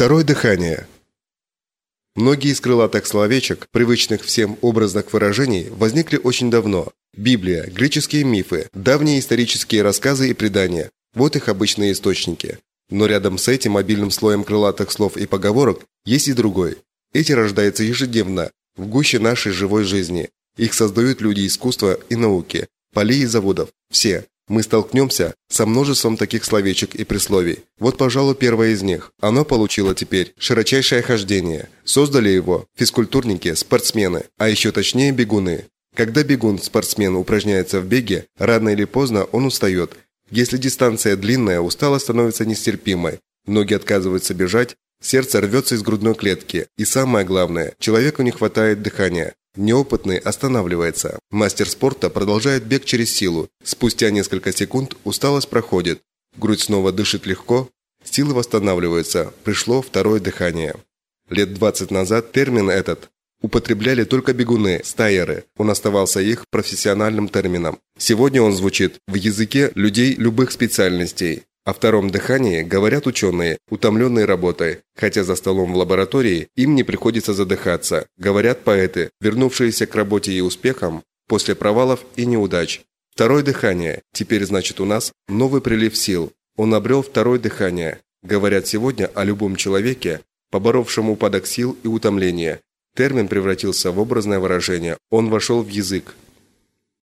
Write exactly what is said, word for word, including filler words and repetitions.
Второе дыхание. Многие из крылатых словечек, привычных всем образных выражений, возникли очень давно. Библия, греческие мифы, давние исторические рассказы и предания – вот их обычные источники. Но рядом с этим обильным слоем крылатых слов и поговорок есть и другой. Эти рождаются ежедневно, в гуще нашей живой жизни. Их создают люди искусства и науки, полей и заводов. Все. Мы столкнемся со множеством таких словечек и присловий. Вот, пожалуй, первое из них. Оно получило теперь широчайшее хождение. Создали его физкультурники, спортсмены, а еще точнее бегуны. Когда бегун-спортсмен упражняется в беге, рано или поздно он устает. Если дистанция длинная, усталость становится нестерпимой. Ноги отказываются бежать, сердце рвется из грудной клетки. И самое главное, человеку не хватает дыхания. Неопытный останавливается. Мастер спорта продолжает бег через силу. Спустя несколько секунд усталость проходит. Грудь снова дышит легко. Силы восстанавливаются. Пришло второе дыхание. Лет двадцать назад термин этот употребляли только бегуны, стайеры. Он оставался их профессиональным термином. Сегодня он звучит в языке людей любых специальностей. О втором дыхании говорят ученые, утомленные работой, хотя за столом в лаборатории им не приходится задыхаться. Говорят поэты, вернувшиеся к работе и успехам после провалов и неудач. Второе дыхание. Теперь, значит, у нас новый прилив сил. Он обрел второе дыхание. Говорят сегодня о любом человеке, поборовшем упадок сил и утомление. Термин превратился в образное выражение. Он вошел в язык.